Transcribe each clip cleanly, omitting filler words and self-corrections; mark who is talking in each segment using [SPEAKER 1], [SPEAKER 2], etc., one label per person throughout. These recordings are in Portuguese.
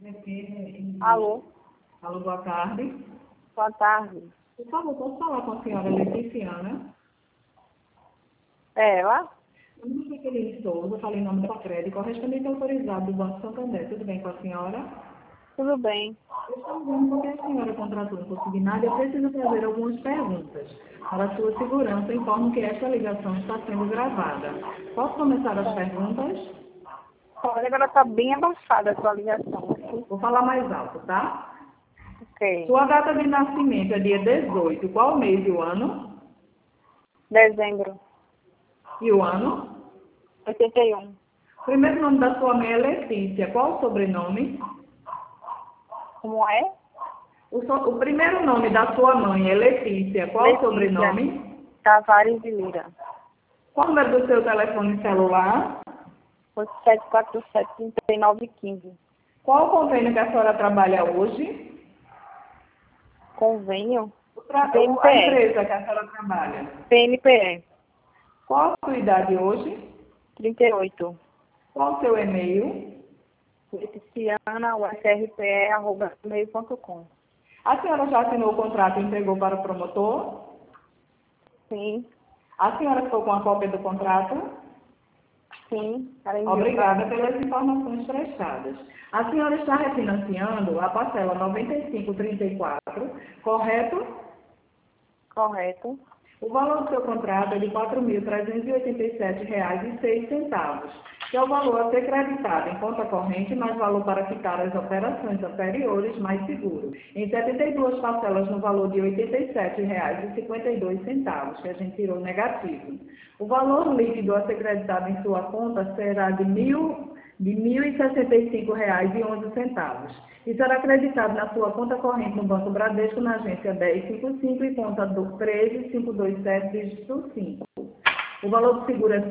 [SPEAKER 1] Alô,
[SPEAKER 2] Alô, boa tarde.
[SPEAKER 1] boa tarde.
[SPEAKER 2] Por favor, posso falar com a senhora Leticiana?
[SPEAKER 1] É ela?
[SPEAKER 2] Meu nome é Felipe Souza, falei em nome da Sacred, correspondente autorizado do Banco Santander. Tudo bem com a senhora?
[SPEAKER 1] Tudo bem.
[SPEAKER 2] Eu estou vendo porque a senhora contratou um consignado e eu preciso fazer algumas perguntas. Para a sua segurança, informo que esta ligação está sendo gravada. Posso começar as perguntas?
[SPEAKER 1] Olha, agora está bem abafada a sua ligação.
[SPEAKER 2] Vou falar mais alto, tá?
[SPEAKER 1] Ok.
[SPEAKER 2] Sua data de nascimento é dia 18. Qual mês e o ano?
[SPEAKER 1] Dezembro.
[SPEAKER 2] E o ano?
[SPEAKER 1] 81.
[SPEAKER 2] O primeiro nome da sua mãe é Letícia. Qual o sobrenome?
[SPEAKER 1] Como é?
[SPEAKER 2] O primeiro nome da sua mãe é Letícia. Qual o
[SPEAKER 1] Letícia
[SPEAKER 2] sobrenome?
[SPEAKER 1] Tavares de Lira.
[SPEAKER 2] Qual o número do seu telefone celular?
[SPEAKER 1] 8747-3915.
[SPEAKER 2] Qual o convênio que a senhora trabalha hoje?
[SPEAKER 1] Convênio?
[SPEAKER 2] A
[SPEAKER 1] PNPE.
[SPEAKER 2] empresa que a senhora trabalha.
[SPEAKER 1] PNPE.
[SPEAKER 2] Qual a sua idade hoje?
[SPEAKER 1] 38.
[SPEAKER 2] Qual o seu e-mail?
[SPEAKER 1] Leticiana, usrpe@gmail.com.
[SPEAKER 2] A senhora já assinou o contrato e entregou para o promotor?
[SPEAKER 1] Sim,
[SPEAKER 2] A senhora ficou com a cópia do contrato?
[SPEAKER 1] sim. Ela enviou
[SPEAKER 2] Obrigada
[SPEAKER 1] pra mim.
[SPEAKER 2] pelas informações prestadas. A senhora está refinanciando a parcela 9534, correto?
[SPEAKER 1] Correto.
[SPEAKER 2] O valor do seu contrato é de R$ 4.387,06, que é o valor a ser creditado em conta corrente, mais valor para quitar as operações anteriores, mais seguro, em 72 parcelas no valor de R$ 87,52, que a gente tirou negativo. O valor líquido a ser creditado em sua conta será de R$ 1.065,11 e será acreditado na sua conta corrente no Banco Bradesco, na agência 1055 e conta do 13527, dígito 5. O valor do seguro é R$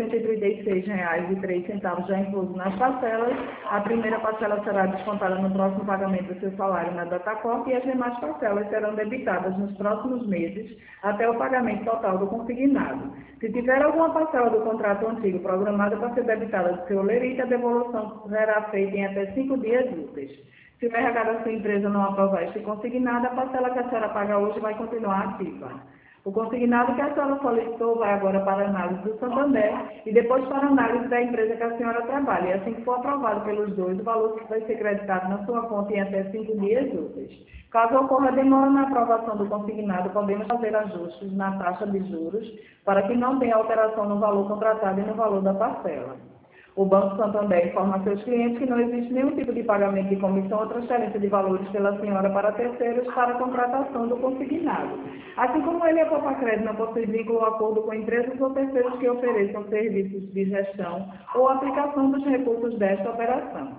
[SPEAKER 2] 136,03, já incluso nas parcelas. A primeira parcela será descontada no próximo pagamento do seu salário na Datacorp e as demais parcelas serão debitadas nos próximos meses até o pagamento total do consignado. Se tiver alguma parcela do contrato antigo programada para ser debitada do seu lerite, a devolução será feita em até 5 dias úteis. Se o RH da sua empresa não aprovar este consignado, a parcela que a senhora paga hoje vai continuar ativa. O consignado que a senhora solicitou vai agora para a análise do Santander e depois para a análise da empresa que a senhora trabalha. E assim que for aprovado pelos dois, o valor vai ser creditado na sua conta em até 5 dias úteis. Caso ocorra demora na aprovação do consignado, podemos fazer ajustes na taxa de juros para que não tenha alteração no valor contratado e no valor da parcela. O Banco Santander informa a seus clientes que não existe nenhum tipo de pagamento de comissão ou transferência de valores pela senhora para terceiros para a contratação do consignado. Assim como ele e a Copacred não possuem vínculo ou acordo com empresas ou terceiros que ofereçam serviços de gestão ou aplicação dos recursos desta operação.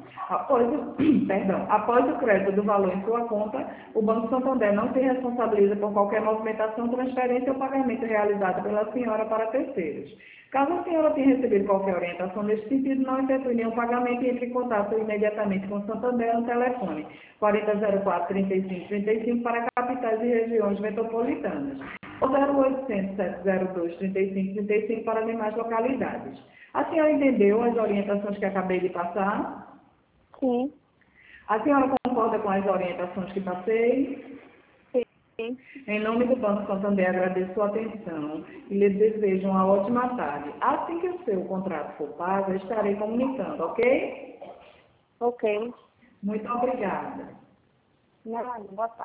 [SPEAKER 2] Após o crédito do valor em sua conta, o Banco Santander não se responsabiliza por qualquer movimentação, transferência ou pagamento realizado pela senhora para terceiros. Caso a senhora tenha recebido qualquer orientação nesse sentido, não efetue nenhum pagamento e entre em contato imediatamente com o Santander no telefone 4004-3535 para capitais e regiões metropolitanas, ou 0800-702-3535 para demais localidades. A senhora entendeu as orientações que acabei de passar?
[SPEAKER 1] Sim.
[SPEAKER 2] A senhora concorda com as orientações que passei?
[SPEAKER 1] Sim.
[SPEAKER 2] Em nome do Banco Santander, agradeço sua atenção e lhe desejo uma ótima tarde. Assim que o seu contrato for pago, eu estarei comunicando, ok?
[SPEAKER 1] Ok.
[SPEAKER 2] Muito obrigada.
[SPEAKER 1] Nada, boa tarde.